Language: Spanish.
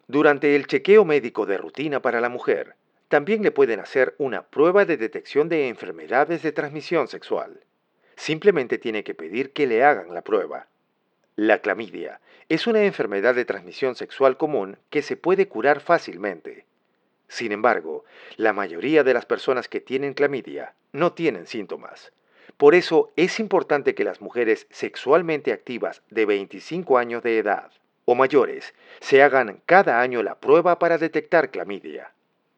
Durante el chequeo médico de rutina para la mujer, también le pueden hacer una prueba de detección de enfermedades de transmisión sexual. Simplemente tiene que pedir que le hagan la prueba. La clamidia es una enfermedad de transmisión sexual común que se puede curar fácilmente. Sin embargo, la mayoría de las personas que tienen clamidia no tienen síntomas. Por eso es importante que las mujeres sexualmente activas de 25 años de edad o mayores se hagan cada año la prueba para detectar clamidia.